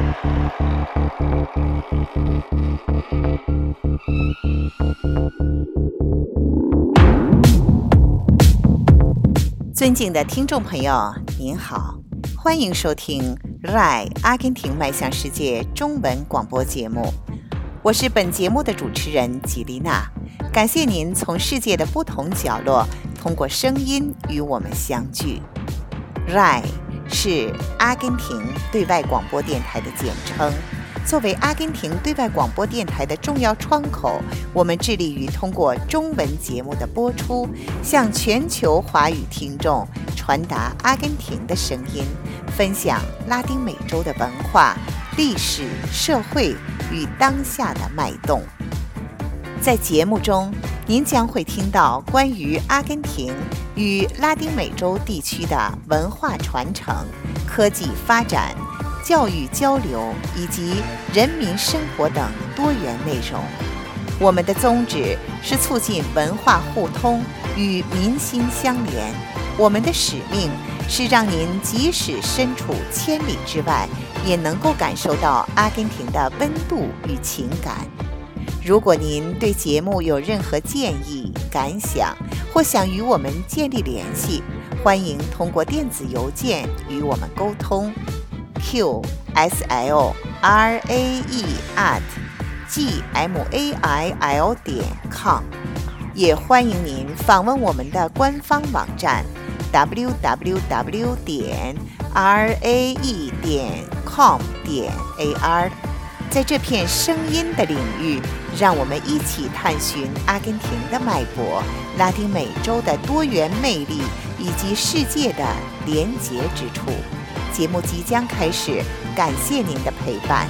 尊敬的听众朋友，您好，欢迎收听 RAI 阿根廷迈向世界中文广播节目，我是本节目的主持人吉丽娜，感谢您从世界的不同角落通过声音与我们相聚。RAI 是阿根廷对外广播电台的简称。作为阿根廷对外广播电台的重要窗口，我们致力于通过中文节目的播出，向全球华语听众传达阿根廷的声音，分享拉丁美洲的文化、历史、社会与当下的脉动。在节目中，您将会听到关于阿根廷与拉丁美洲地区的文化传承、科技发展、教育交流以及人民生活等多元内容。我们的宗旨是促进文化互通与民心相连，我们的使命是让您即使身处千里之外，也能够感受到阿根廷的温度与情感。如果您对节目有任何建议、感想，或想与我们建立联系，欢迎通过电子邮件与我们沟通。qsle@gmail.com， 也欢迎您访问我们的官方网站 www.rae.com.ar。 在这片声音的领域，让我们一起探寻阿根廷的脉搏、拉丁美洲的多元魅力以及世界的连结之处。节目即将开始，感谢您的陪伴。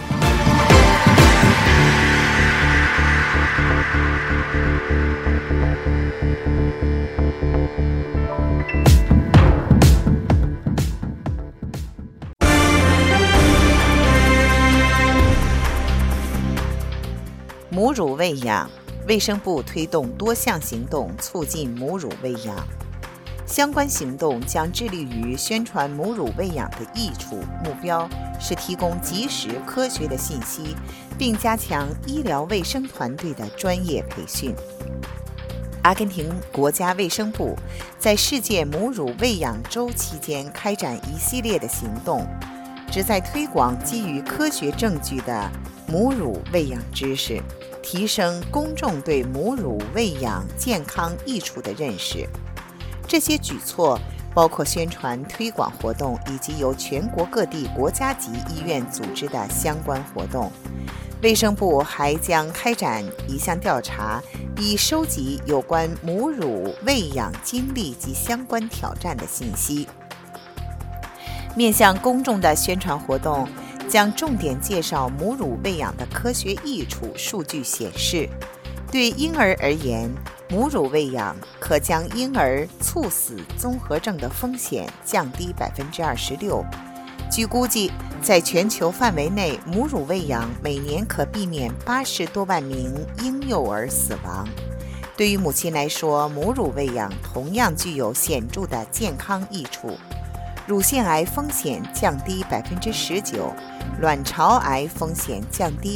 母乳喂养，卫生部推动多项行动促进母乳喂养。相关行动将致力于宣传母乳喂养的益处，目标是提供及时科学的信息，并加强医疗卫生团队的专业培训。阿根廷国家卫生部在世界母乳喂养周期间开展一系列的行动，旨在推广基于科学证据的母乳喂养知识，提升公众对母乳喂养健康益处的认识。这些举措包括宣传推广活动以及由全国各地国家级医院组织的相关活动。卫生部还将开展一项调查，以收集有关母乳喂养经历及相关挑战的信息。面向公众的宣传活动将重点介绍母乳喂养的科学益处。数据显示，对婴儿而言，母乳喂养可将婴儿猝死综合症的风险降低26%。据估计，在全球范围内，母乳喂养每年可避免80多万名婴幼儿死亡。对于母亲来说，母乳喂养同样具有显著的健康益处。乳腺癌风险降低19%，卵巢癌风险降低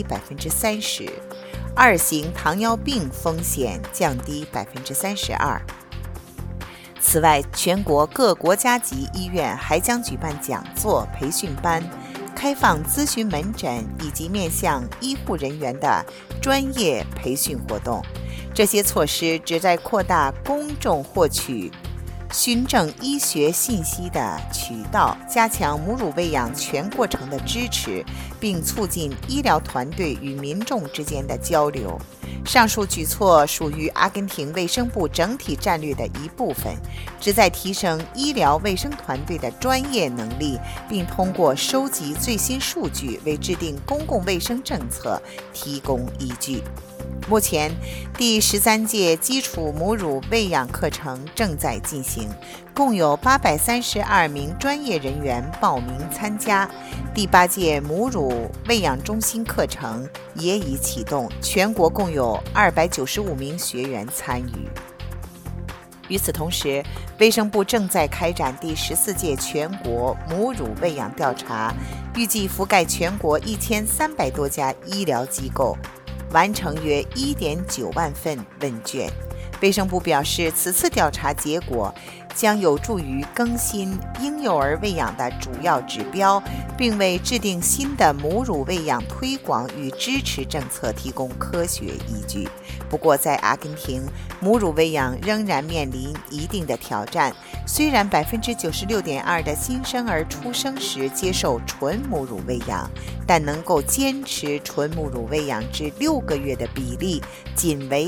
30%。2型糖尿病风险降低32%。此外，全国各国家级医院还将举办讲座、培训班、开放咨询门诊以及面向医护人员的专业培训活动。这些措施旨在扩大公众获取循证医学信息的渠道，加强母乳喂养全过程的支持，并促进医疗团队与民众之间的交流。上述举措属于阿根廷卫生部整体战略的一部分，旨在提升医疗卫生团队的专业能力，并通过收集最新数据为制定公共卫生政策提供依据。目前，第13届基础母乳喂养课程正在进行，共有832名专业人员报名参加。第8届母乳喂养中心课程也已启动，全国共有295名学员参与。与此同时，卫生部正在开展第14届全国母乳喂养调查， 预计覆盖全国1300多家医疗机构，完成约1.9万份问卷。卫生部表示，此次调查结果将有助于更新婴幼儿喂养的主要指标，并为制定新的母乳喂养推广与支持政策提供科学依据。不过，在阿根廷，母乳喂养仍然面临一定的挑战。虽然96.2%的新生儿出生时接受纯母乳喂养，但能够坚持纯母乳喂养至6个月的比例仅为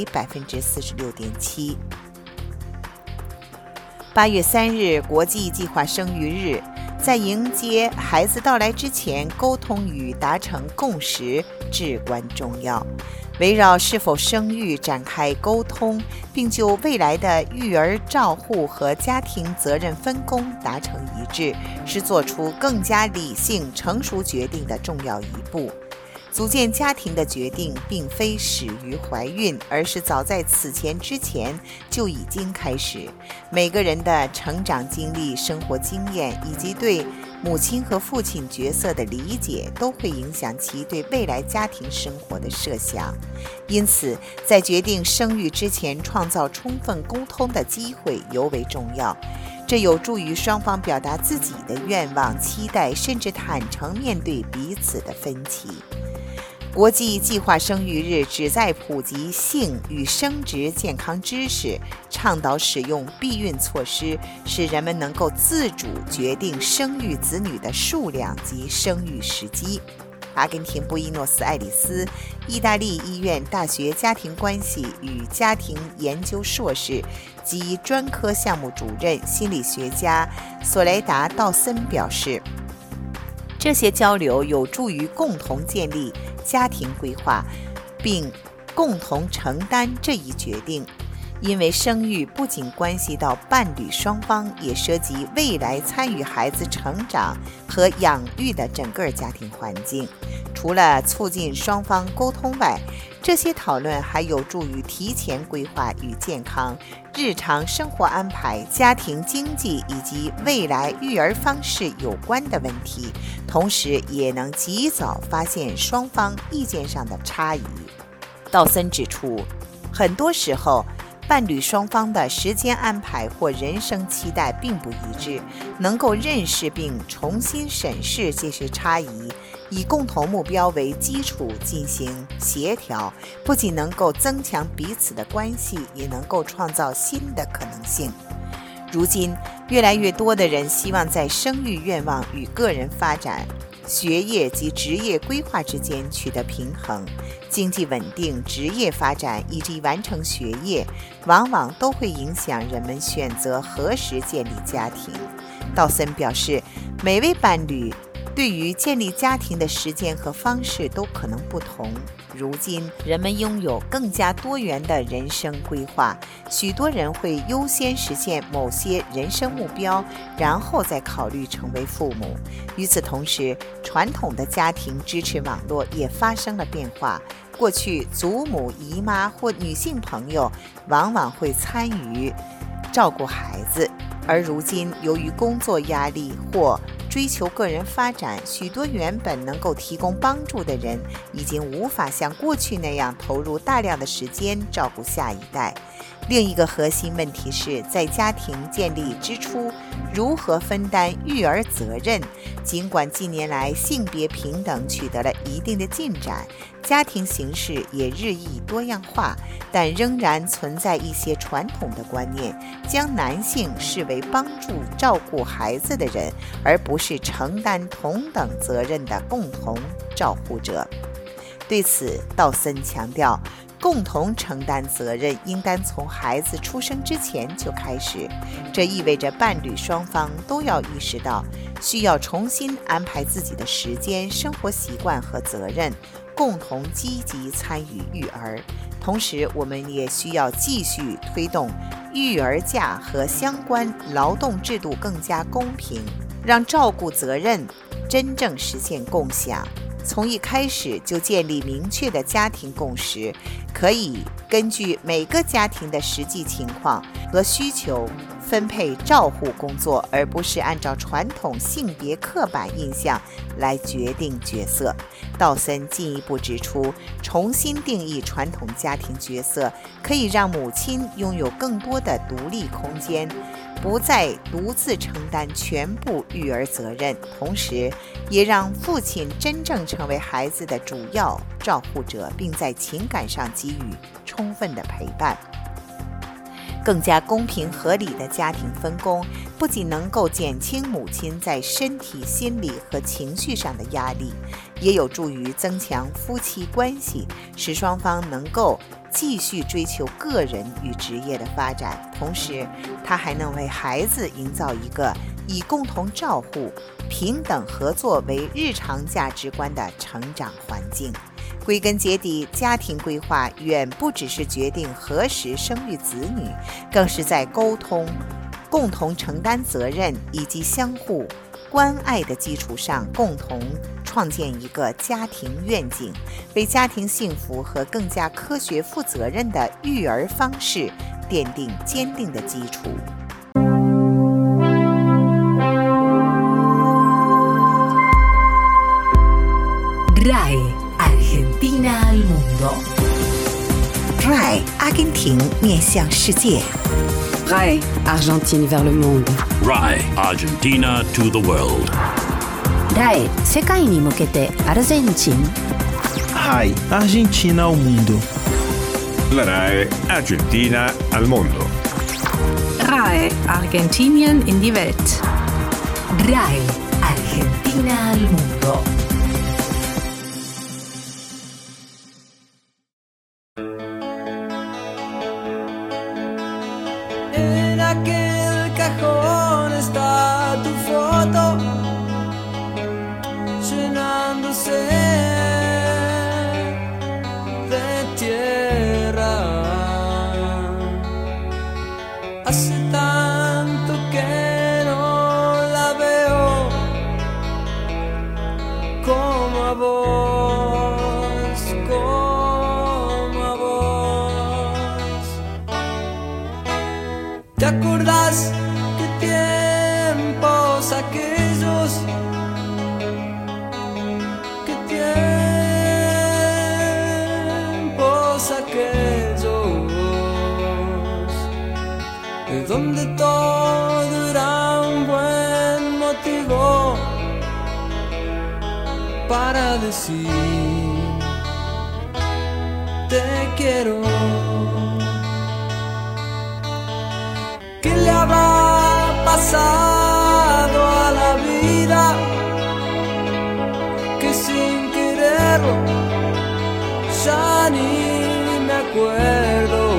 46.7%。8月3日，国际计划生育日，在迎接孩子到来之前，沟通与达成共识至关重要。围绕是否生育展开沟通，并就未来的育儿照护和家庭责任分工达成一致，是做出更加理性、成熟决定的重要一步。组建家庭的决定并非始于怀孕，而是早在此前之前就已经开始。每个人的成长经历、生活经验以及对母亲和父亲角色的理解，都会影响其对未来家庭生活的设想。因此，在决定生育之前，创造充分沟通的机会尤为重要。这有助于双方表达自己的愿望、期待，甚至坦诚面对彼此的分歧。国际计划生育日旨在普及性与生殖健康知识，倡导使用避孕措施，使人们能够自主决定生育子女的数量及生育时机。阿根廷布宜诺斯艾利斯意大利医院大学家庭关系与家庭研究硕士及专科项目主任心理学家索雷达·道森表示，这些交流有助于共同建立家庭规划，并共同承担这一决定。因为生育不仅关系到伴侣双方，也涉及未来参与孩子成长和养育的整个家庭环境。除了促进双方沟通外，这些讨论还有助于提前规划与健康、日常生活安排、家庭经济以及未来育儿方式有关的问题，同时也能及早发现双方意见上的差异。道森指出，很多时候伴侣双方的时间安排或人生期待并不一致，能够认识并重新审视这些差异，以共同目标为基础进行协调，不仅能够增强彼此的关系，也能够创造新的可能性。如今，越来越多的人希望在生育愿望与个人发展、学业及职业规划之间取得平衡。经济稳定、职业发展以及完成学业，往往都会影响人们选择何时建立家庭。道森表示，每位伴侣对于建立家庭的时间和方式都可能不同。如今，人们拥有更加多元的人生规划，许多人会优先实现某些人生目标，然后再考虑成为父母。与此同时，传统的家庭支持网络也发生了变化。过去，祖母、姨妈或女性朋友往往会参与照顾孩子，而如今，由于工作压力或追求个人发展，许多原本能够提供帮助的人已经无法像过去那样投入大量的时间照顾下一代。另一个核心问题是在家庭建立之初如何分担育儿责任。尽管近年来性别平等取得了一定的进展，家庭形式也日益多样化，但仍然存在一些传统的观念，将男性视为帮助照顾孩子的人，而不是承担同等责任的共同照护者。对此，道森强调，共同承担责任应当从孩子出生之前就开始。这意味着伴侣双方都要意识到，需要重新安排自己的时间、生活习惯和责任，共同积极参与育儿。同时，我们也需要继续推动育儿假和相关劳动制度更加公平，让照顾责任真正实现共享。从一开始就建立明确的家庭共识，可以根据每个家庭的实际情况和需求分配照护工作，而不是按照传统性别刻板印象来决定角色。道森进一步指出，重新定义传统家庭角色，可以让母亲拥有更多的独立空间，不再独自承担全部育儿责任，同时也让父亲真正成为孩子的主要照护者，并在情感上给予充分的陪伴。更加公平合理的家庭分工，不仅能够减轻母亲在身体、心理和情绪上的压力，也有助于增强夫妻关系，使双方能够继续追求个人与职业的发展。同时，它还能为孩子营造一个以共同照护、平等合作为日常价值观的成长环境。归根结底，家庭规划远不只是决定何时生育子女，更是在沟通、共同承担责任以及相互关爱的基础上，共同创建一个家庭愿景，为家庭幸福和更加科学负责任的育儿方式奠定坚定的基础。 RAI Argentina al mundo. RAI 阿根廷面向世界。 RAI Argentine vers le monde. RAI Argentina to the world. RAI 世界に向けてアルゼンチン。 RAI Argentina al mundo. La RAI Argentina al mondo. RAI Argentinien in die Welt. RAI Argentina al mundo. En aquel cajón está tu foto, llenándose de tierra. Hace tanto que no la veo como a vos, como a vos. ¿Te acordás qué tiempos aquellos? ¿Qué tiempos aquellos? De donde todo era un buen motivo para decir te quiero. ¿Qué le habrá pasado a la vida? Que sin quererlo ya ni me acuerdo.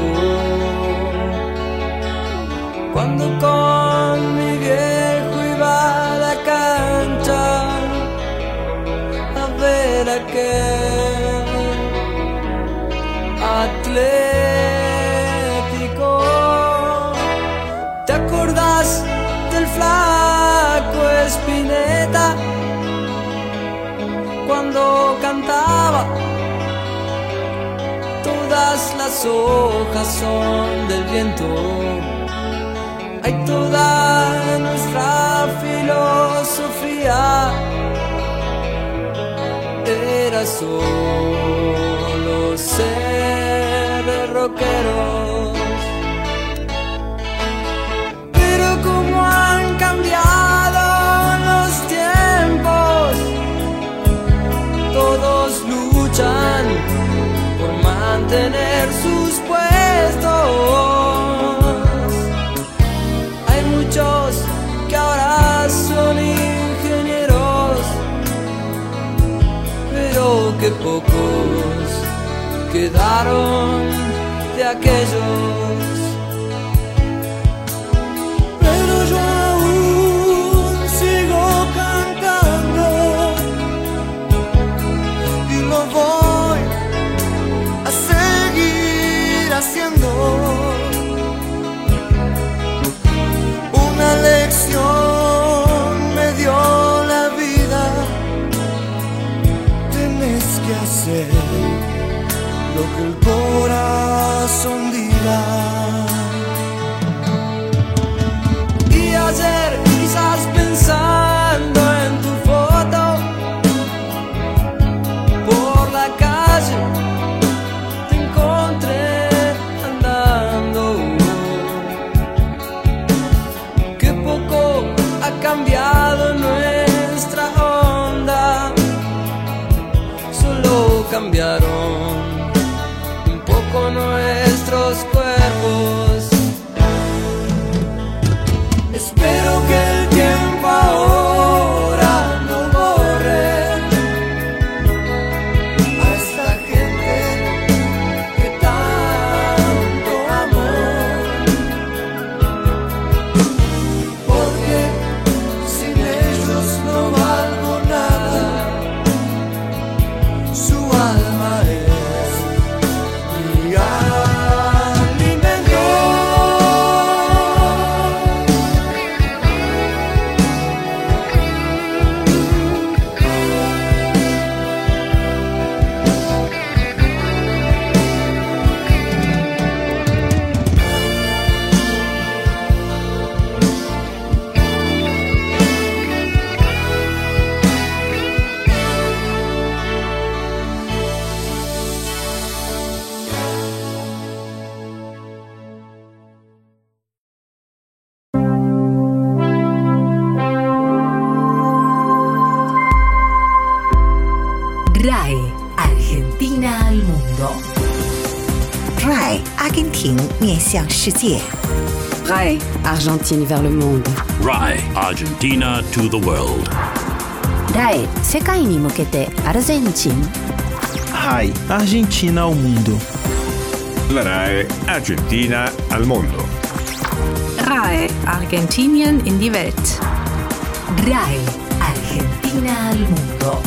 Cuando con mi viejo iba a la cancha a ver a aquel Atlético. ¿Te acordás del flaco Spinetta cuando cantaba? Todas las hojas son del viento. Hay toda nuestra filosofía era solo ser rockeros. Pero cómo han cambiado los tiempos, todos luchan por mantener sus puestos. Hay muchos que ahora son ingenieros, pero que pocos quedaron de aquellos. Pero yo aún sigo cantando y lo voy a seguir haciendo. Una lección me dio la vida. Tenés que hacer lo que el corazón diga. cambiaron un poco nuestros cuerpos. Espero que el tiempo ahora no borre a esta gente que tanto amó, porque sin ellos no valgo nada. Su alma es mi alimento. RAE Argentina al mundo. RAE 阿根廷面向世界。 RAE Argentine vers le monde. RAE Argentina to the world. RAE 世界に向けてアルゼンチン。 RAI Argentina ao mundo. La RAE Argentina al mondo. RAE Argentinien in die Welt. RAE Argentina al mundo.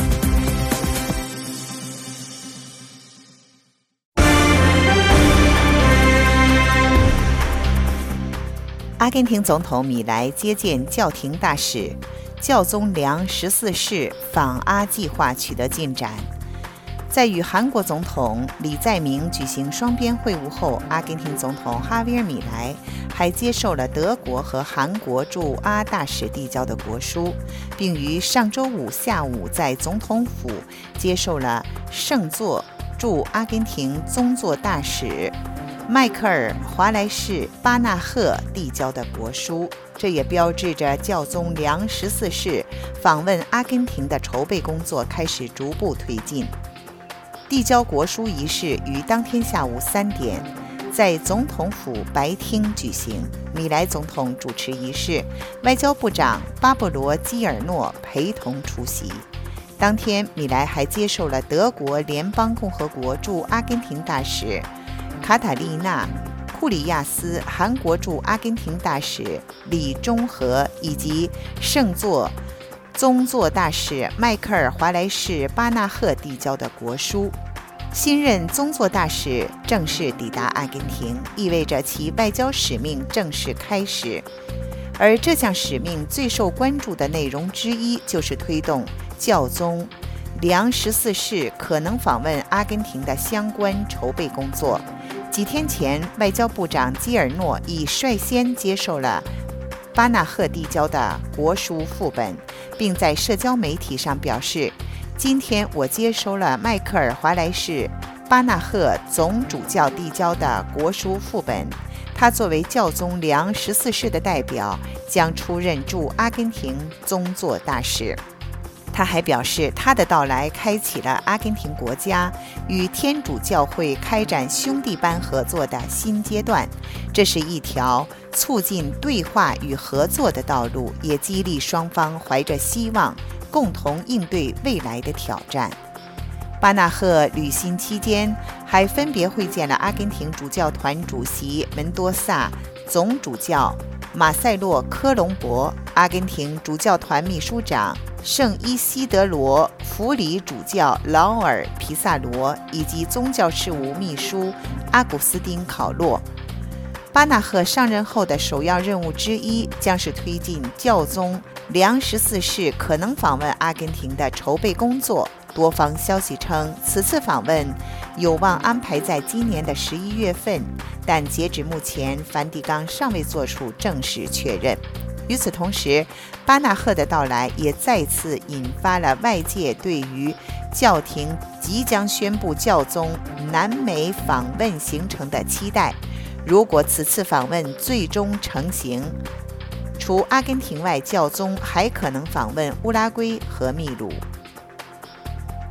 阿根廷总统米莱接见教廷大使，教宗良14世访阿计划取得进展。在与韩国总统李在明举行双边会晤后，阿根廷总统哈维尔·米莱还接受了德国和韩国驻阿大使递交的国书，并于上周五下午在总统府接受了圣座驻阿根廷宗座大使迈克尔·华莱士·巴纳赫递交的国书，这也标志着教宗良14世访问阿根廷的筹备工作开始逐步推进。递交国书仪式于当天下午3点在总统府白厅举行，米莱总统主持仪式，外交部长巴勃罗·基尔诺陪同出席。当天，米莱还接受了德国联邦共和国驻阿根廷大使卡塔利娜·库里亚斯、韩国驻阿根廷大使李中和以及圣座宗座大使迈克尔·华莱士·巴纳赫递交的国书。新任宗座大使正式抵达阿根廷，意味着其外交使命正式开始。而这项使命最受关注的内容之一，就是推动教宗良14世可能访问阿根廷的相关筹备工作。几天前，外交部长基尔诺已率先接受了巴纳赫递交的国书副本，并在社交媒体上表示，今天我接收了迈克尔·华莱士·巴纳赫总主教递交的国书副本，他作为教宗良14世的代表，将出任驻阿根廷宗座大使。他还表示，他的到来开启了阿根廷国家与天主教会开展兄弟般合作的新阶段，这是一条促进对话与合作的道路，也激励双方怀着希望共同应对未来的挑战。巴纳赫履新期间还分别会见了阿根廷主教团主席门多萨、总主教马塞洛·科隆博、阿根廷主教团秘书长圣伊西德罗·弗里主教劳尔·皮萨罗以及宗教事务秘书阿古斯丁·考洛。巴纳赫上任后的首要任务之一，将是推进教宗良14世可能访问阿根廷的筹备工作。多方消息称，此次访问有望安排在今年的11月份，但截止目前，梵蒂冈尚未作出正式确认。与此同时，巴纳赫的到来也再次引发了外界对于教廷即将宣布教宗南美访问行程的期待。如果此次访问最终成行，除阿根廷外，教宗还可能访问乌拉圭和秘鲁。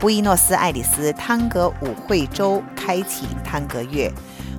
布宜诺斯艾利斯探戈舞会周开启探戈月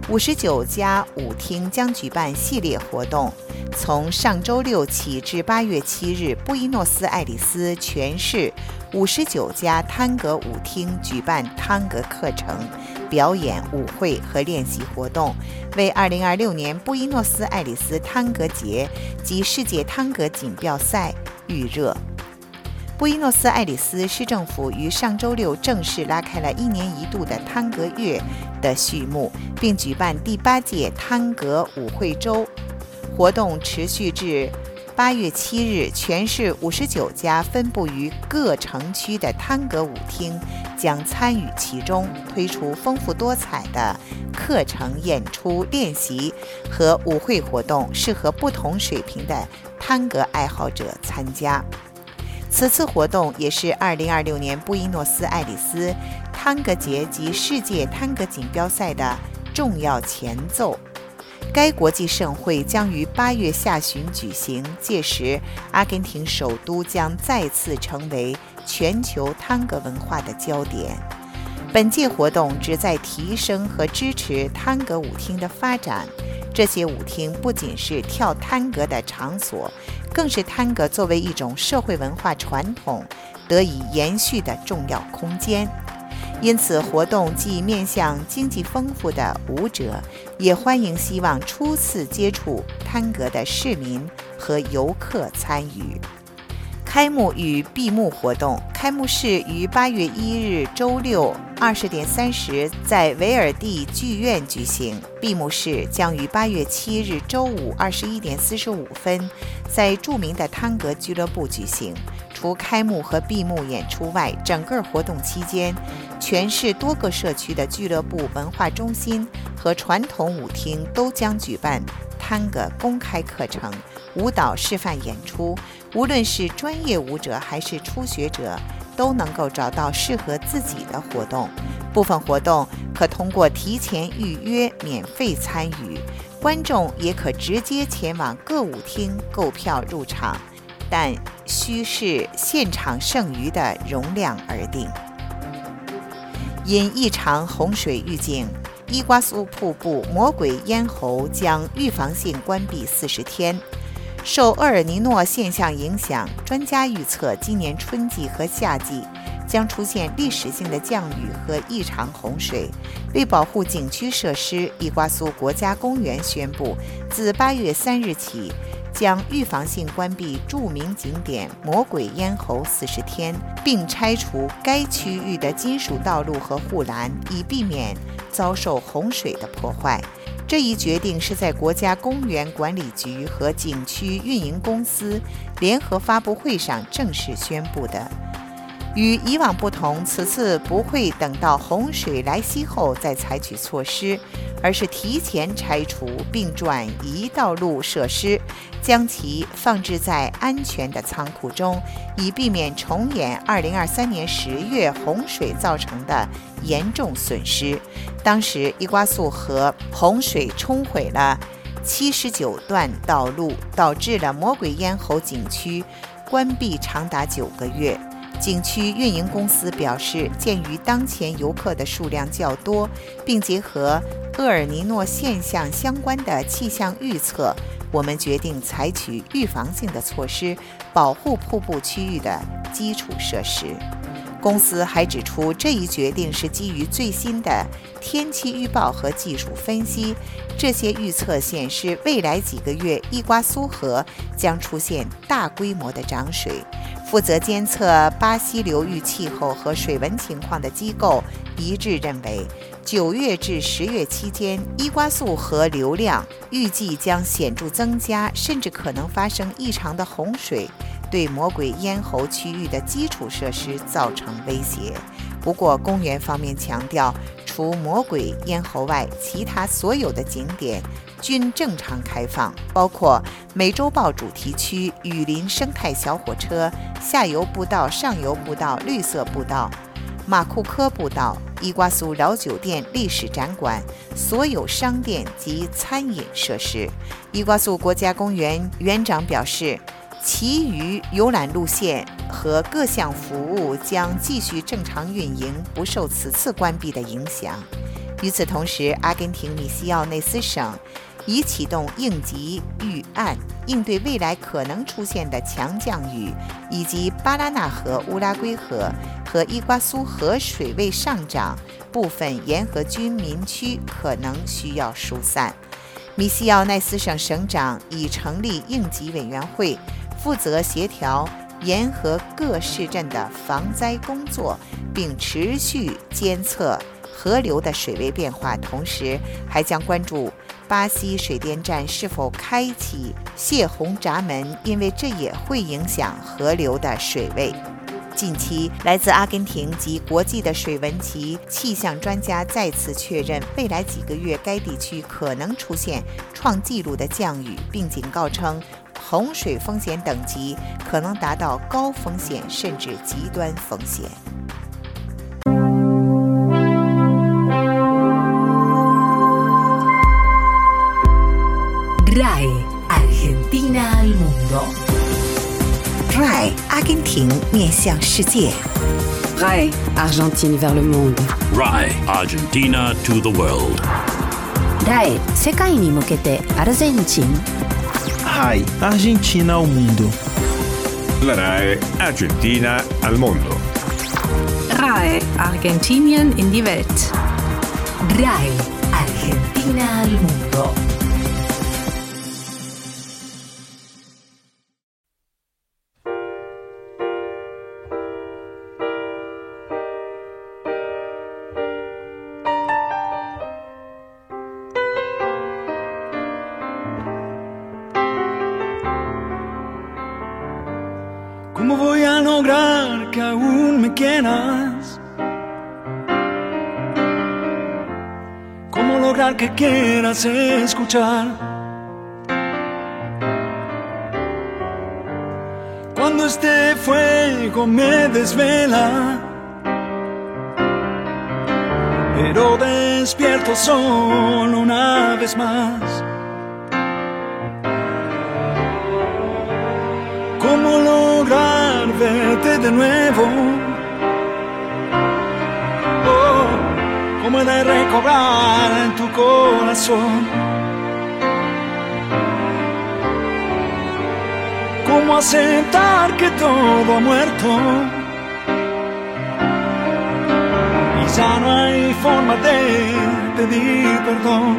，59家舞厅将举办系列活动。从上周六起至8月7日，布宜诺斯艾利斯全市59家探戈舞厅举办探戈课程、表演、舞会和练习活动，为2026年布宜诺斯艾利斯探戈节及世界探戈锦标赛预热。布宜诺斯艾利斯市政府于上周六正式拉开了1年1度的探戈月的序幕，并举办第8届探戈舞会周。活动持续至8月7日，全市59家分布于各城区的探戈舞厅将参与其中，推出丰富多彩的课程、演出、练习和舞会活动，适合不同水平的探戈爱好者参加。此次活动也是2026年布宜诺斯艾利斯探戈节及世界探戈锦标赛的重要前奏。该国际盛会将于8月下旬举行，届时阿根廷首都将再次成为全球探戈文化的焦点。本届活动旨在提升和支持探戈舞厅的发展。这些舞厅不仅是跳探戈的场所，更是探戈作为一种社会文化传统得以延续的重要空间。因此，活动既面向经济丰富的舞者，也欢迎希望初次接触探戈的市民和游客参与。开幕与闭幕活动，开幕式于8月1日周六20点30在维尔蒂剧院举行，闭幕式将于8月7日周五21点45分在著名的探戈俱乐部举行。除开幕和闭幕演出外，整个活动期间，全市多个社区的俱乐部、文化中心和传统舞厅都将举办探戈公开课程、舞蹈示范演出。无论是专业舞者还是初学者，都能够找到适合自己的活动。部分活动可通过提前预约免费参与，观众也可直接前往各舞厅购票入场，但需视现场剩余的容量而定。因异常洪水预警，伊瓜苏瀑布魔鬼咽喉将预防性关闭40天。受厄尔尼诺现象影响，专家预测今年春季和夏季将出现历史性的降雨和异常洪水。为保护景区设施，伊瓜苏国家公园宣布，自8月3日起将预防性关闭著名景点魔鬼咽喉40天，并拆除该区域的金属道路和护栏，以避免遭受洪水的破坏。这一决定是在国家公园管理局和景区运营公司联合发布会上正式宣布的。与以往不同，此次不会等到洪水来袭后再采取措施，而是提前拆除并转移道路设施，将其放置在安全的仓库中，以避免重演2023年10月洪水造成的严重损失。当时伊瓜苏河洪水冲毁了79段道路，导致了魔鬼咽喉景区关闭长达9个月。景区运营公司表示，鉴于当前游客的数量较多，并结合厄尔尼诺现象相关的气象预测，我们决定采取预防性的措施，保护瀑布区域的基础设施。公司还指出，这一决定是基于最新的天气预报和技术分析。这些预测显示，未来几个月伊瓜苏河将出现大规模的涨水。负责监测巴西流域气候和水文情况的机构一致认为，9月至10月期间，伊瓜苏河流量预计将显著增加，甚至可能发生异常的洪水，对魔鬼咽喉区域的基础设施造成威胁。不过，公园方面强调，除魔鬼咽喉外，其他所有的景点均正常开放，包括美洲豹主题区、雨林生态小火车、下游步道、上游步道、绿色步道、马库科步道、伊瓜苏老酒店历史展馆、所有商店及餐饮设施。伊瓜苏国家公园园长表示， 其余游览路线和各项服务将继续正常运营，不受此次关闭的影响。与此同时，阿根廷米西奥内斯省已启动应急预案，应对未来可能出现的强降雨，以及巴拉那河、乌拉圭河和伊瓜苏河水位上涨，部分沿河居民区可能需要疏散。米西奥内斯省省长已成立应急委员会，负责协调沿河各市镇的防灾工作，并持续监测河流的水位变化，同时还将关注巴西水电站是否开启泄洪闸门，因为这也会影响河流的水位。近期，来自阿根廷及国际的水文及气象专家再次确认，未来几个月该地区可能出现创纪录的降雨，并警告称洪水风险等级可能达到高风险甚至极端风险。 RAI Argentina al mundo. RAI 阿根廷面向世界。 RAI Argentine vers le monde. RAI Argentina to the world. RAI 世界に向けてアルゼンチン。 RAI Argentina ao mundo. La RAI Argentina al mondo. RAI Argentinien in die Welt. RAI Argentina al mundo. ¿Cómo voy a lograr que aún me quieras? ¿Cómo lograr que quieras escuchar? Cuando este fuego me desvela, pero despierto solo una vez más. ¿Cómo lograr verte de nuevo? Oh, ¿cómo he de recobrar en tu corazón? ¿Cómo aceptar que todo ha muerto? Y ya no hay forma de pedir perdón.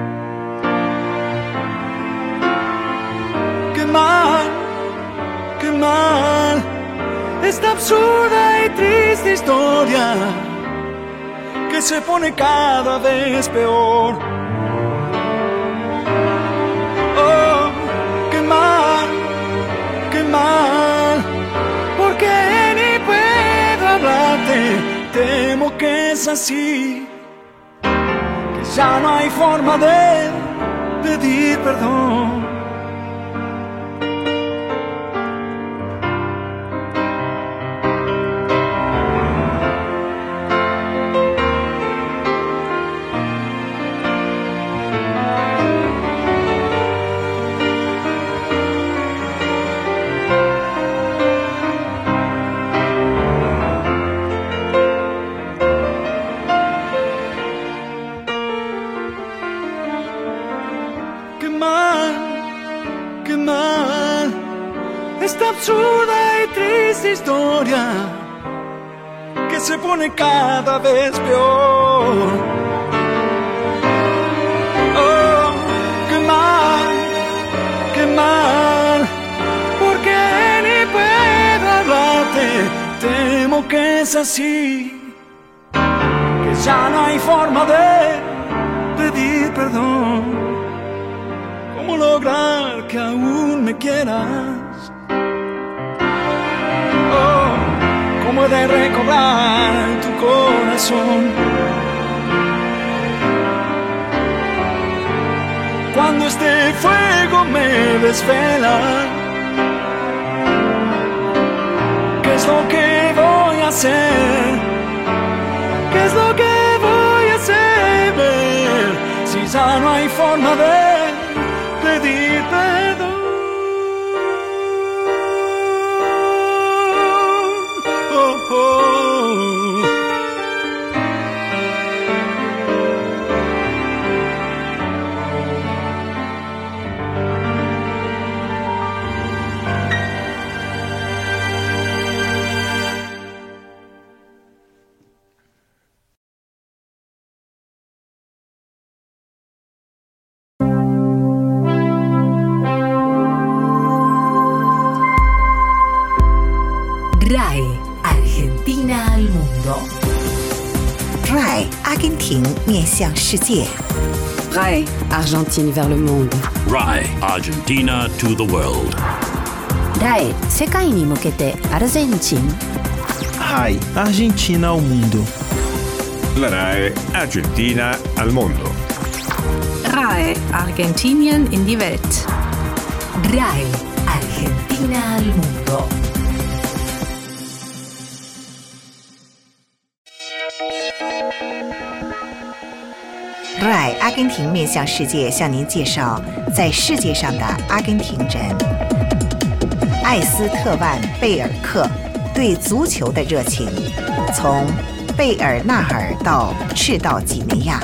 ¡Qué mal! ¡Qué mal! Esta absurda y triste historia que se pone cada vez peor. Oh, qué mal, qué mal, porque ni puedo hablarte, temo que es así, que ya no hay forma de pedir perdón. Qué mal, esta absurda y triste historia que se pone cada vez peor. Oh, qué mal, porque ni puedo hablarte, temo que es así, que ya no hay forma de pedir perdón. ¿Cómo lograr que aún me quieras? Oh, ¿cómo he de recobrar tu corazón? Cuando este fuego me desvela, ¿qué es lo que voy a hacer? ¿Qué es lo que voy a hacer? Si ya no hay forma de pedir perdón. Argentina al mundo. RAI 阿根廷面向世界。 RAI Argentine vers le monde. RAI Argentina to the world. RAI 世界に向けてアルゼンチン。 RAI Argentina ao mundo. La RAI Argentina al mondo. RAI Argentinien in die Welt. RAI Argentina al mundo. RAI 阿根廷面向世界向您介绍在世界上的阿根廷人。艾斯特万·贝尔克对足球的热情，从贝尔纳尔到赤道几内亚。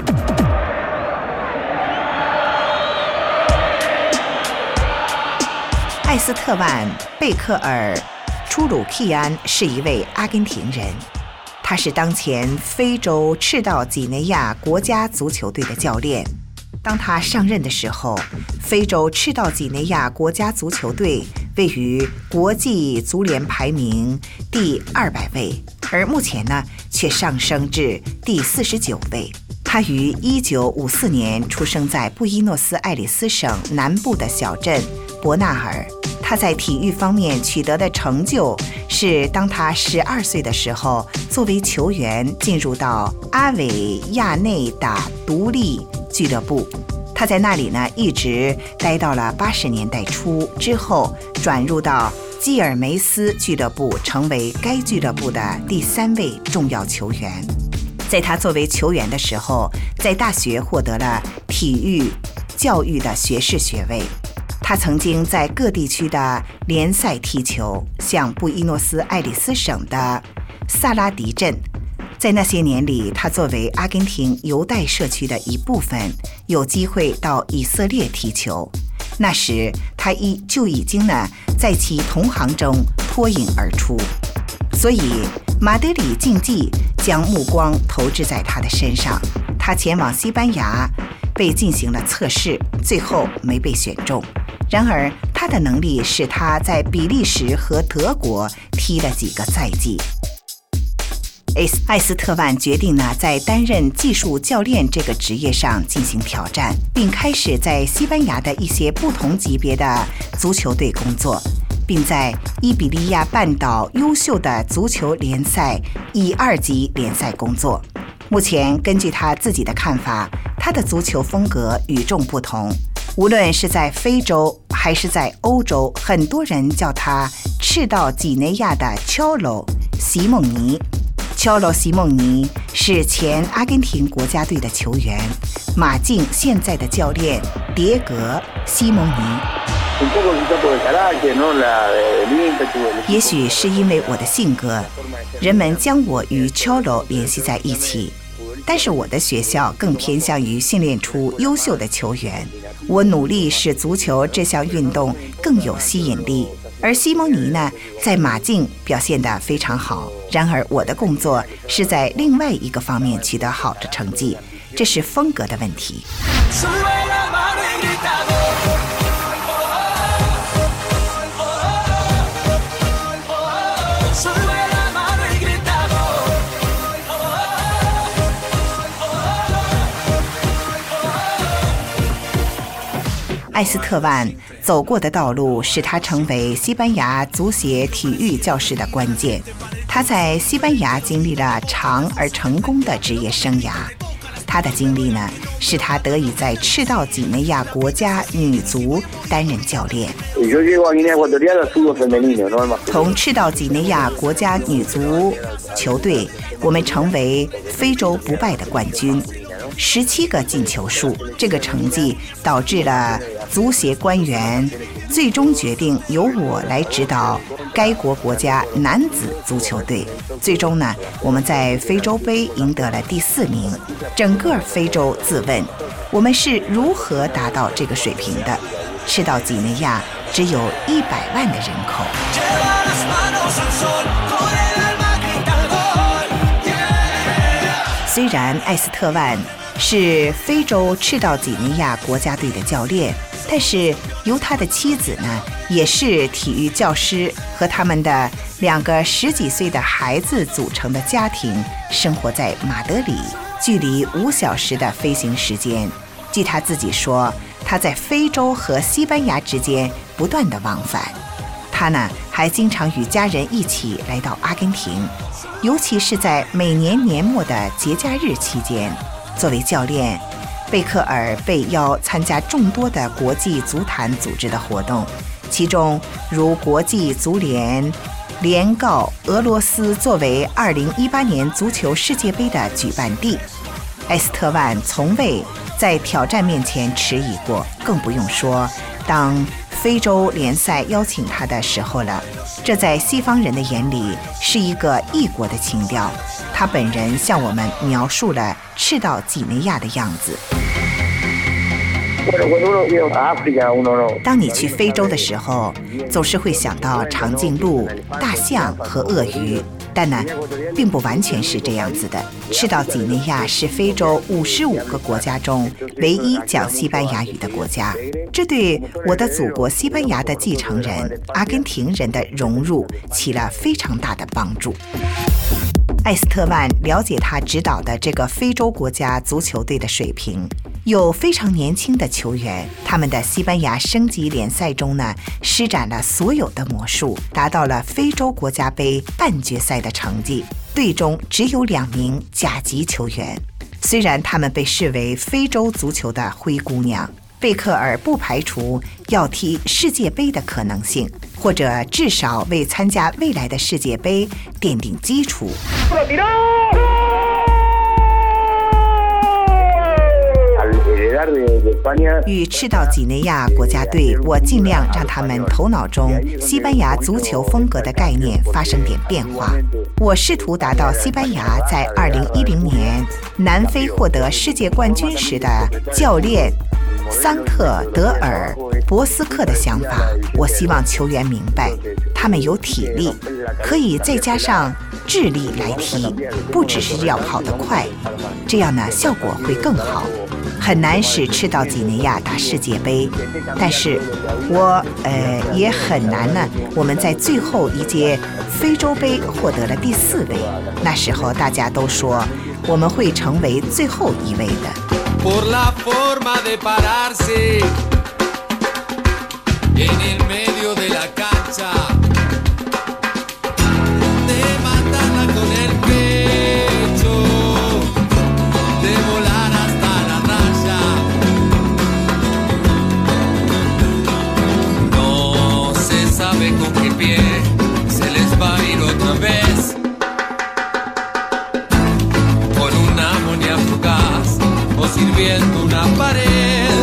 艾斯特万·贝克尔·初鲁契安是一位阿根廷人。他是当前非洲赤道几内亚国家足球队的教练。当他上任的时候，非洲赤道几内亚国家足球队位于国际足联排名第200位，而目前呢却上升至第49位。他于1954年出生在布宜诺斯艾利斯省南部的小镇伯纳尔。他在体育方面取得的成就是当他12岁的时候，作为球员进入到阿维亚内达独立俱乐部。他在那里呢一直待到了80年代初，之后转入到基尔梅斯俱乐部，成为该俱乐部的第3位重要球员。在他作为球员的时候，在大学获得了体育教育的学士学位。他曾经在各地区的联赛踢球，像布宜诺斯艾利斯省的萨拉迪镇。在那些年里，他作为阿根廷犹太社区的一部分，有机会到以色列踢球。那时他就已经在其同行中脱颖而出，所以马德里竞技将目光投掷在他的身上。他前往西班牙被进行了测试，最后没被选中。然而他的能力使他在比利时和德国踢了几个赛季。艾斯特万决定在担任技术教练这个职业上进行挑战，并开始在西班牙的一些不同级别的足球队工作，并在伊比利亚半岛优秀的足球联赛以2级联赛工作。目前根据他自己的看法，他的足球风格与众不同。无论是在非洲还是在欧洲，很多人叫他赤道几内亚的乔罗·西蒙尼。乔罗·西蒙尼是前阿根廷国家队的球员，马竞现在的教练迭戈·西蒙尼。也许是因为我的性格，人们将我与乔罗联系在一起，但是我的学校更偏向于训练出优秀的球员。我努力使足球这项运动更有吸引力，而西蒙尼在马竞表现得非常好。然而我的工作是在另外一个方面取得好的成绩，这是风格的问题。艾斯特万走过的道路使他成为西班牙足协体育教师的关键。他在西班牙经历了长而成功的职业生涯。他的经历使他得以在赤道几内亚国家女足担任教练。从赤道几内亚国家女足球队，我们成为非洲不败的冠军，17个进球数。这个成绩导致了足协官员最终决定由我来指导该国家男子足球队。最终我们在非洲杯赢得了第4名。整个非洲自问，我们是如何达到这个水平的？赤道几内亚只有100万的人口。虽然艾斯特万是非洲赤道几内亚国家队的教练， 但是由他的妻子呢，也是体育教师，和他们的2个10几岁的孩子组成的家庭，生活在马德里，距离5小时的飞行时间。据他自己说，他在非洲和西班牙之间不断的往返。他呢，还经常与家人一起来到阿根廷，尤其是在每年年末的节假日期间。作为教练，贝克尔被邀参加众多的国际足坛组织的活动，其中如国际足联联告俄罗斯作为2018年足球世界杯的举办地。埃斯特万从未在挑战面前迟疑过，更不用说当非洲联赛邀请他的时候了。这在西方人的眼里是一个异国的情调。他本人向我们描述了赤道几内亚的样子。当你去非洲的时候，总是会想到长颈鹿、大象和鳄鱼，但呢，并不完全是这样子的。赤道几内亚是非洲55个国家中唯一讲西班牙语的国家，这对我的祖国西班牙的继承人阿根廷人的融入起了非常大的帮助。埃斯特万了解他指导的这个非洲国家足球队的水平，有非常年轻的球员，他们的西班牙升级联赛中呢，施展了所有的魔术，达到了非洲国家杯半决赛的成绩。队中只有2名甲级球员，虽然他们被视为非洲足球的灰姑娘，贝克尔不排除要踢世界杯的可能性，或者至少为参加未来的世界杯奠定基础。与赤道几内亚国家队，我尽量让他们头脑中西班牙足球风格的概念发生点变化。我试图达到西班牙在2010年南非获得世界冠军时的教练桑特德尔博斯克的想法。我希望球员明白，他们有体力，可以再加上智力来踢，不只是要跑得快，这样呢效果会更好。很难使赤道几内亚打世界杯，但是也很难呢。我们在最后一届非洲杯获得了第4位，那时候大家都说我们会成为最后一位的。Por la forma de pararse en el medio de la cancha, de matarla con el pecho, de volar hasta la raya. No se sabe con qué pie se les va a ir otra vez, con una amonía fugaz.O sirviendo una pared,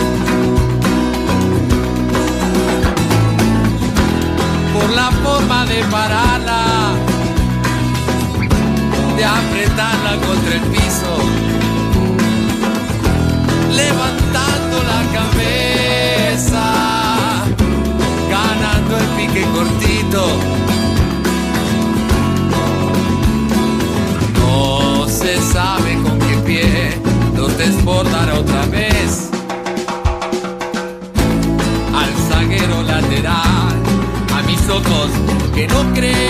por la forma de pararla, de apretarla contra el piso, levantando la cabeza, ganando el pique cortito. No se sabe con qué pie.Los desbordará otra vez al zaguero lateral, a mis ojos que no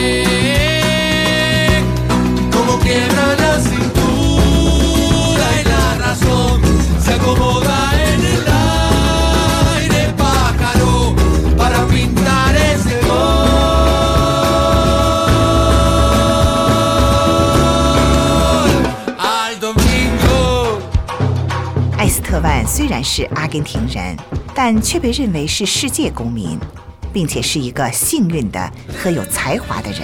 creen, como quiebra la cintura y la razón se acomoda en el aire, pájaro, para pintar ese gol.Al domingo埃斯特万虽然是阿根廷人，但却被认为是世界公民，并且是一个幸运的和有才华的人。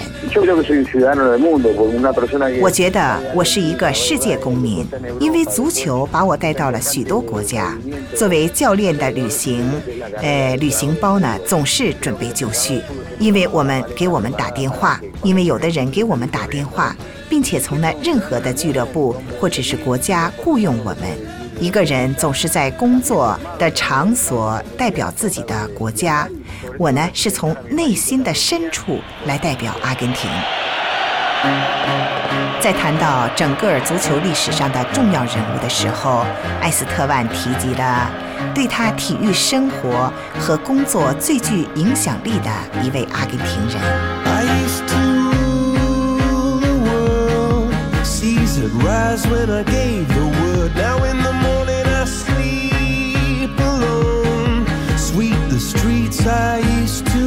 我觉得我是一个世界公民，因为足球把我带到了许多国家。作为教练的旅行包呢，总是准备就绪，因为给我们打电话，因为有的人给我们打电话，并且从那任何的俱乐部或者是国家雇佣我们。一个人总是在工作的场所代表自己的国家，我呢是从内心的深处来代表阿根廷。 在谈到整个足球历史上的重要人物的时候，艾斯特万提及了对他体育生活和工作最具影响力的一位阿根廷人。 I used to rule the world. Seas would rise when I gave the word. Now in the morning I sleep alone. Sweep the streets I used to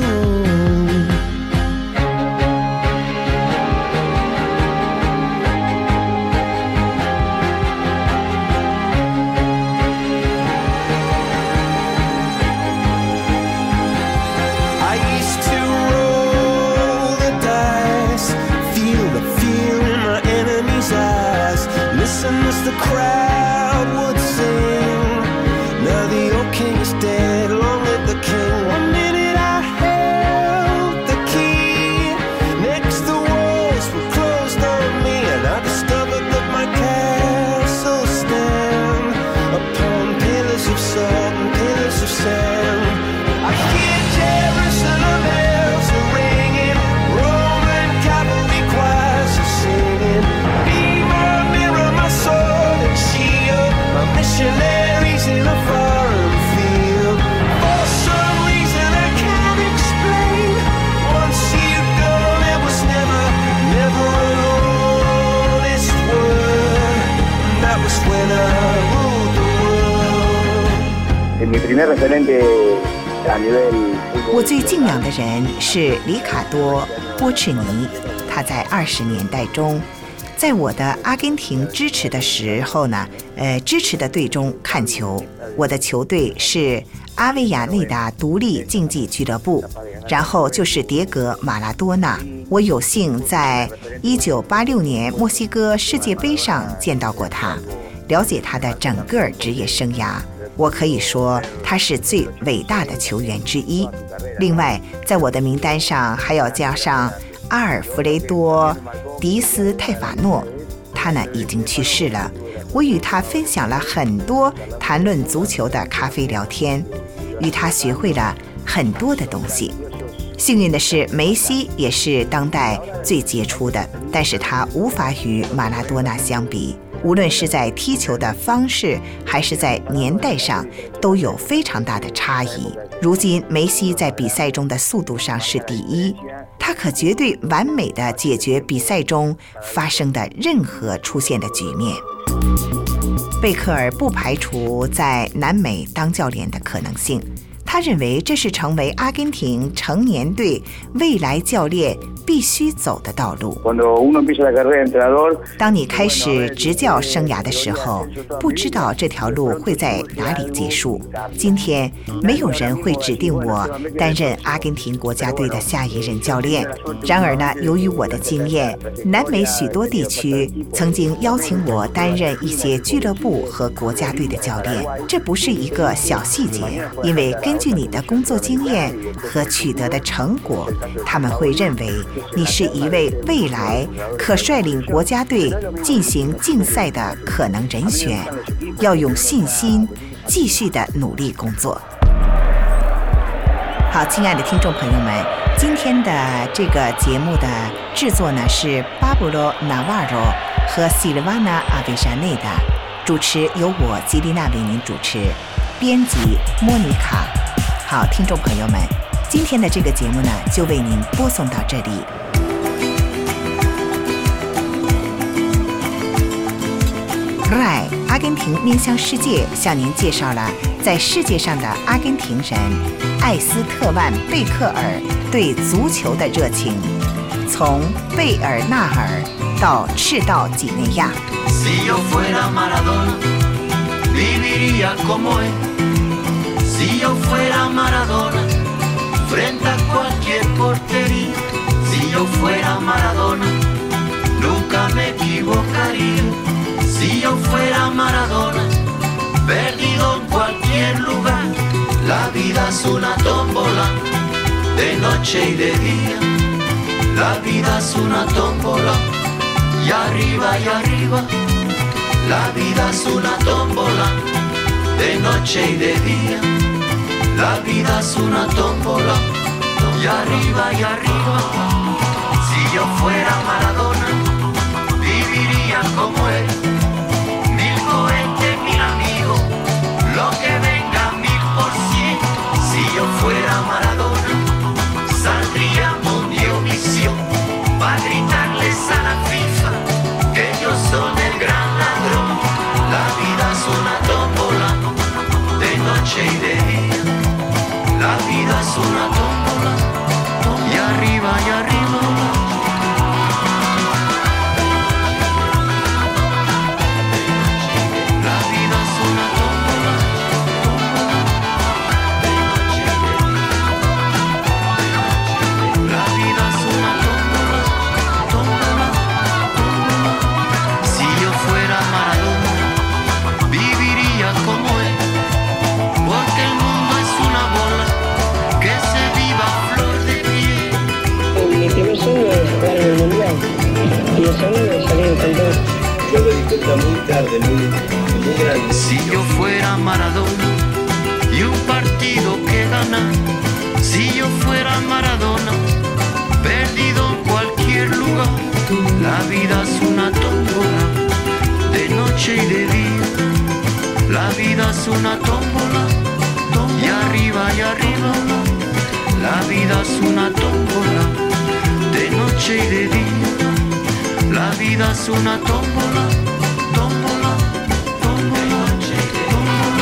own.The crowd would sing. Now the old king is dead, long live the king. One minute I held the key. Next the walls were closed on me, and I discovered that my castle stand upon pillars of salt and pillars of sand. I hear Jerusalem bells are ringing, Roman cavalry choirs are singing.Be my mirror, my sword.My missionaries in a foreign field. For some reason I can't explain. Once you gone, it was never, never an honest word. That was when I ruled the world. Mi primer referente a nivel. 我最敬仰的人是里卡多·波赤尼，他在20年代中。在我的阿根廷支持的时候呢，支持的队中看球。我的球队是阿维亚内达独立竞技俱乐部，然后就是迭戈·马拉多纳。我有幸在1986年墨西哥世界杯上见到过他，了解他的整个职业生涯。我可以说他是最伟大的球员之一。另外，在我的名单上还要加上阿尔弗雷多·迪斯泰法诺，他呢已经去世了。我与他分享了很多谈论足球的咖啡聊天，与他学会了很多的东西。幸运的是，梅西也是当代最杰出的，但是他无法与马拉多纳相比。无论是在踢球的方式还是在年代上，都有非常大的差异。如今梅西在比赛中的速度上是第一，他可绝对完美地解决比赛中发生的任何出现的局面。贝克尔不排除在南美当教练的可能性，他认为这是成为阿根廷成年队未来教练必须走的道路。当你开始执教生涯的时候，不知道这条路会在哪里结束。今天没有人会指定我担任阿根廷国家队的下一任教练。然而呢，由于我的经验，南美许多地区曾经邀请我担任一些俱乐部和国家队的教练。这不是一个小细节，因为根据你的工作经验和取得的成果，他们会认为你是一位未来可率领国家队进行竞赛的可能人选，要用信心继续的努力工作。好，亲爱的听众朋友们，今天的这个节目的制作呢是巴布罗·纳瓦罗和西尔瓦纳·阿维沙内达，主持由我吉丽娜为您主持，编辑莫妮卡。好，听众朋友们，今天的这个节目呢就为您播送到这里。RAI 阿根廷面向世界向您介绍了在世界上的阿根廷人艾斯特万·贝克尔对足球的热情，从贝尔纳尔到赤道几内亚。 Si yo fuera Maradona, viviría como él. Si yo fuera Maradona, frente a cualquier portería. Si yo fuera Maradona, nunca me equivocaría.Si yo fuera Maradona, perdido en cualquier lugar. La vida es una tómbola, de noche y de día. La vida es una tómbola, y arriba y arriba. La vida es una tómbola, de noche y de día. La vida es una tómbola, y arriba y arriba. Si yo fuera Maradona, cantando, yo me di cuenta muy tarde, muy grande. Si yo fuera Maradona y un partido que ganar, si yo fuera Maradona, perdido en cualquier lugar, la vida es una tómbola, de noche y de día, la vida es una tómbola, y arriba, la vida es una tómbola, de noche y de día, la vida es una tómbola, tómbola, tómbola, de noche y de día.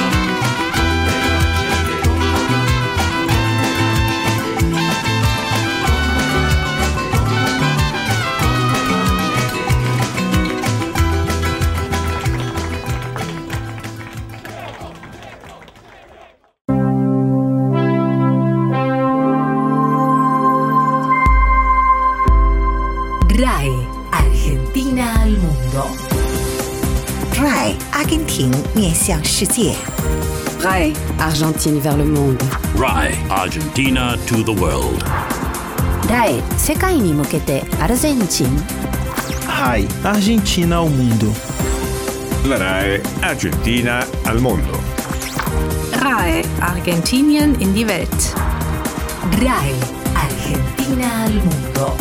RAE Argentina al mundo. RAE 阿根廷面向世界。 RAE Argentine vers le monde. RAE Argentina to the world. RAE 世界に向けてアルゼンチン。 RAI Argentina ao mundo. La RAE Argentina al mondo. RAE Argentinien in die Welt. RAE Argentina al mundo.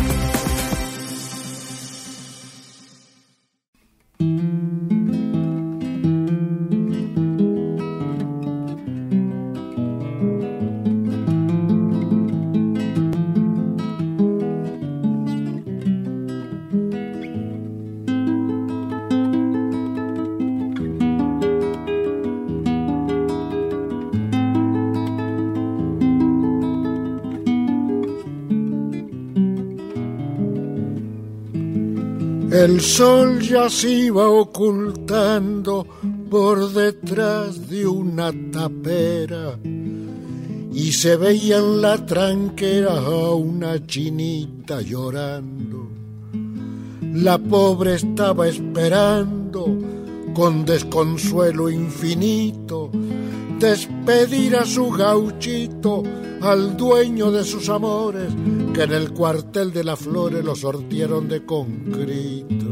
El sol ya se iba ocultando por detrás de una tapera y se veía en la tranquera a una chinita llorando. La pobre estaba esperando con desconsuelo infinito despedir a su gauchito, al dueño de sus amores, que en el cuartel de las flores lo sortieron de concreto.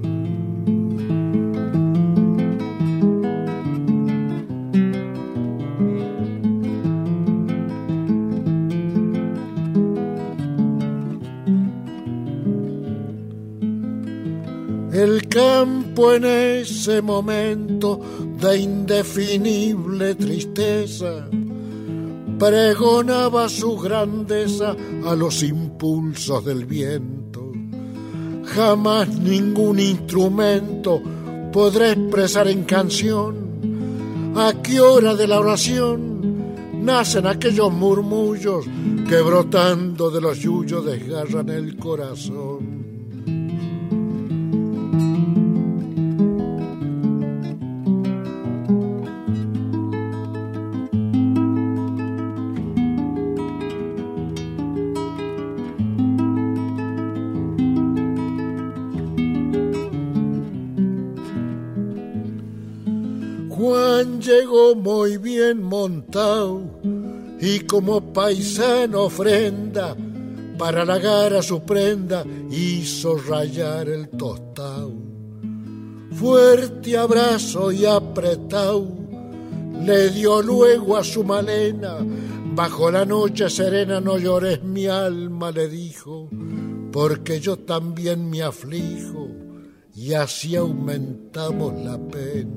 El campo en ese momento de indefinible tristeza pregonaba su grandeza a los impulsos del viento. Jamás ningún instrumento podrá expresar en canción a qué hora de la oración nacen aquellos murmullos que brotando de los yuyos desgarran el corazón. Juan llegó muy bien montado y como paisano ofrenda para halagar a su prenda hizo rayar el tostado. Fuerte abrazo y apretado le dio luego a su Malena. Bajo la noche serena no llores mi alma, le dijo, porque yo también me aflijo y así aumentamos la pena.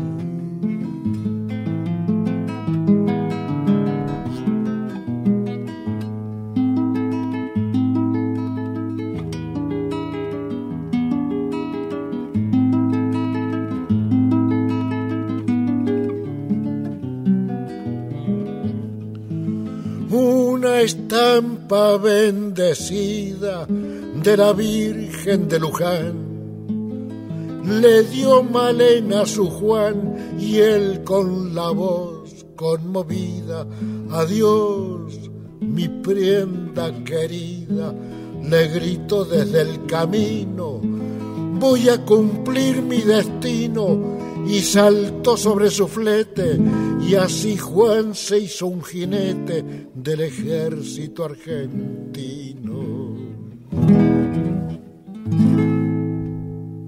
Una estampa bendecida de la Virgen de Luján le dio Malena a su Juan y él con la voz conmovida, adiós mi prenda querida, le gritó desde el camino, voy a cumplir mi destino. Y saltó sobre su flete, y así Juan se hizo un jinete del ejército argentino. 「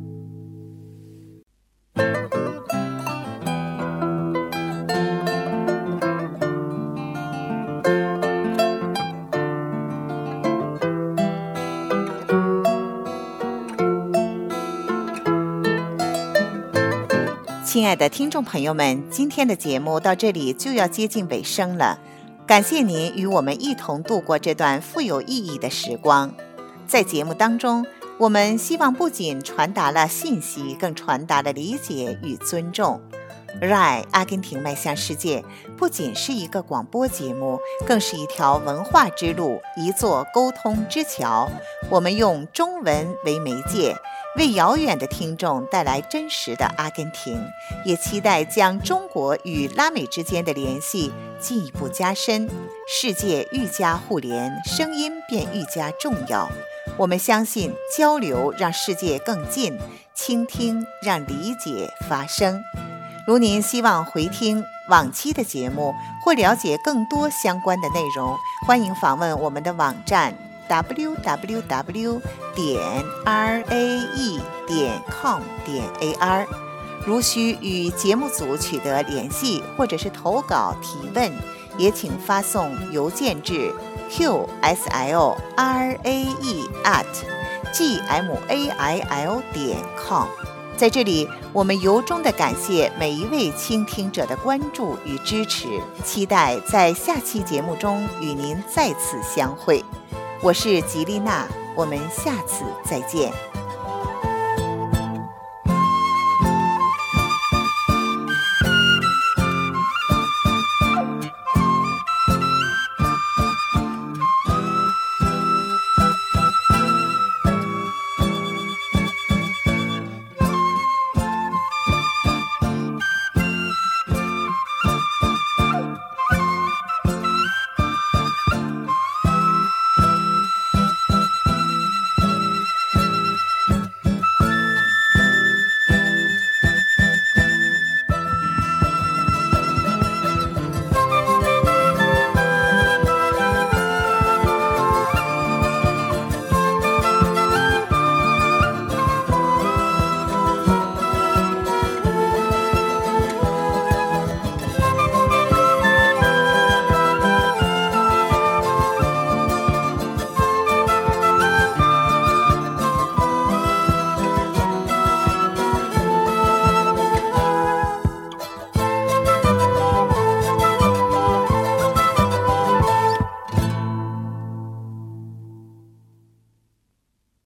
亲爱的听众朋友们，今天的节目到这里就要接近尾声了，感谢您与我们一同度过这段富有意义的时光。在节目当中，我们希望不仅传达了信息，更传达了理解与尊重。RAI 阿根廷迈向世界不仅是一个广播节目，更是一条文化之路，一座沟通之桥。我们用中文为媒介，为遥远的听众带来真实的阿根廷，也期待将中国与拉美之间的联系进一步加深。世界愈加互联，声音便愈加重要。我们相信交流让世界更近，倾听让理解发生。如您希望回听往期的节目或了解更多相关的内容，欢迎访问我们的网站 www.rae.com.ar。 如需与节目组取得联系或者是投稿提问，也请发送邮件至 qslrae@gmail.com。在这里，我们由衷地感谢每一位倾听者的关注与支持，期待在下期节目中与您再次相会。我是吉丽娜，我们下次再见。